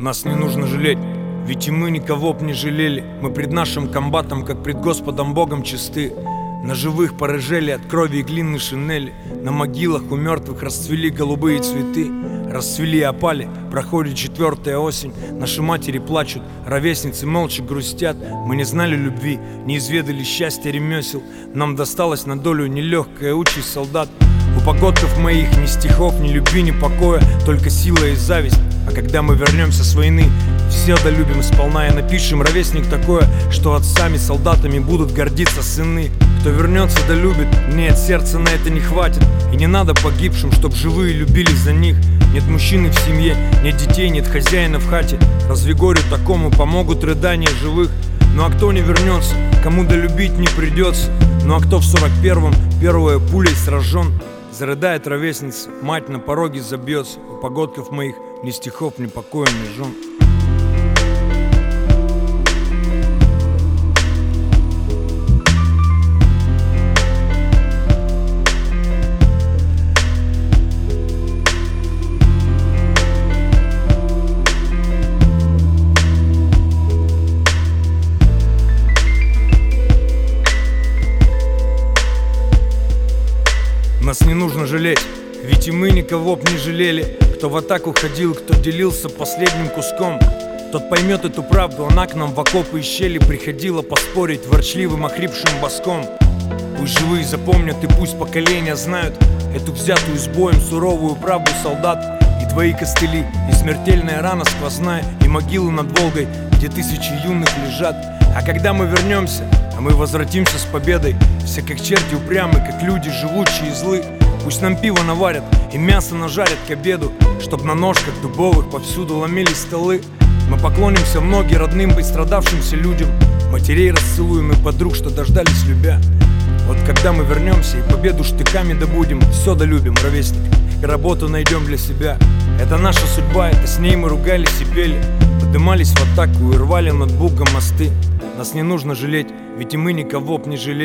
Нас не нужно жалеть, ведь и мы никого б не жалели. Мы пред нашим комбатом, как пред Господом Богом чисты. На живых порыжели от крови и глины шинели. На могилах у мертвых расцвели голубые цветы. Расцвели и опали, проходит 4-я осень. Наши матери плачут, ровесницы молча грустят. Мы не знали любви, не изведали счастья ремесел. Нам досталась на долю нелегкая участь солдат. У погодков моих ни стихов, ни любви, ни покоя, только сила и зависть. А когда мы вернемся с войны, все долюбим сполна и напишем ровесник такое, что отцами солдатами будут гордиться сыны. Кто вернется, долюбит, нет, сердца на это не хватит. И не надо погибшим, чтоб живые любили за них. Нет мужчины в семье, нет детей, нет хозяина в хате. Разве горю такому помогут рыдания живых? Ну а кто не вернется, кому долюбить не придется? Ну а кто в 41-м первой пулей сражен? Зарыдает ровесница, мать на пороге забьется. У погодков моих ни стихов, ни покоя, ни жен. Нас не нужно жалеть, ведь и мы никого б не жалели. Кто в атаку ходил, кто делился последним куском, тот поймет эту правду, она к нам в окопы и щели приходила поспорить ворчливым охрипшим боском. Пусть живые запомнят и пусть поколения знают эту взятую с боем суровую правду солдат. И твои костыли, и смертельная рана сквозная, и могилы над Волгой, где тысячи юных лежат. А когда мы вернемся, а мы возвратимся с победой, все как черти упрямы, как люди живучие и злы. Пусть нам пиво наварят и мясо нажарят к обеду, чтоб на ножках дубовых повсюду ломились столы. Мы поклонимся в ноги родным и страдавшимся людям, матерей расцелуем и подруг, что дождались любя. Вот когда мы вернемся и победу штыками добудем, все долюбим, ровесник, и работу найдем для себя. Это наша судьба, это с ней мы ругались и пели, поднимались в атаку и рвали над Бугом мосты. Нас не нужно жалеть, ведь и мы никого б не жалели.